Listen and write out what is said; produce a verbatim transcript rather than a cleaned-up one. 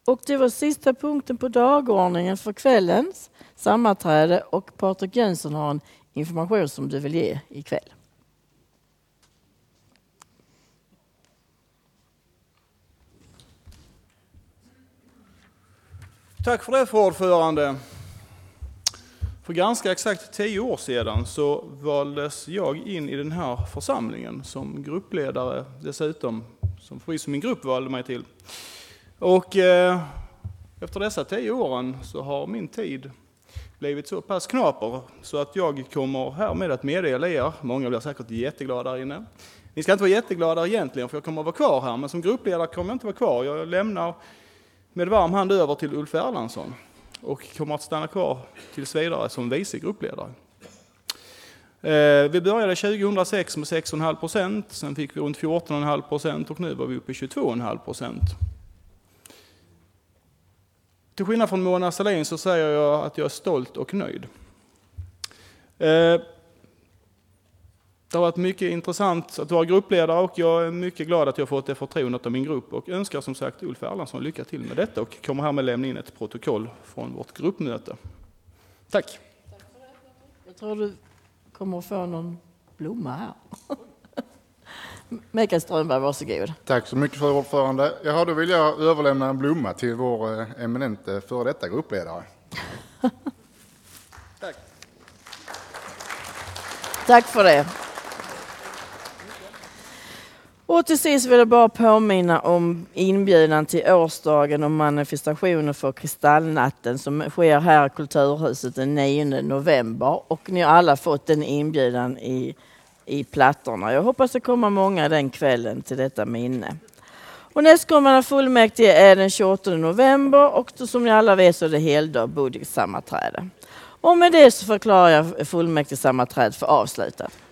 Och det var sista punkten på dagordningen för kvällens sammanträde, och Patrik Jönsson har en information som du vill ge ikväll. Tack för det, för ordförande. För ganska exakt tio år sedan så valdes jag in i den här församlingen som gruppledare dessutom, som vi som min grupp valde mig till. Och eh, efter dessa tio åren så har min tid blivit så pass knaper så att jag kommer här med att meddela er, många blir säkert jätteglada där inne. Ni ska inte vara jätteglada egentligen, för jag kommer att vara kvar här, men som gruppledare kommer jag inte vara kvar. Jag lämnar med varm hand över till Ulf Erlandsson och kommer att stanna kvar tills vidare som vice gruppledare. Eh, vi började tjugohundrasex med sex komma fem procent, sen fick vi runt fjorton komma fem procent och nu var vi uppe i tjugotvå komma fem procent. Till skillnad från Mona Sahlin så säger jag att jag är stolt och nöjd. Eh, det har varit mycket intressant att vara gruppledare och jag är mycket glad att jag fått det förtroendet av min grupp och önskar som sagt Ulf Erlandsson lycka till med detta och kommer här med lämna in ett protokoll från vårt gruppmöte. Tack! Jag tror du kommer att få någon blomma här. Mikael Strömberg, varsågod. Tack så mycket för ordförande. Jag då vill jag överlämna en blomma till vår eminente före detta gruppledare. Tack! Tack för det. Och till sist vill jag bara påminna om inbjudan till årsdagen och manifestationen för Kristallnatten som sker här i Kulturhuset den nionde november. Och ni har alla fått den inbjudan i, i plattorna. Jag hoppas det kommer många den kvällen till detta minne. Och nästkommande fullmäktige är den tjugoåttonde november och då, som ni alla vet så är det heldag budgetsammanträde. Och med det så förklarar jag fullmäktigesammanträdet för avslutat.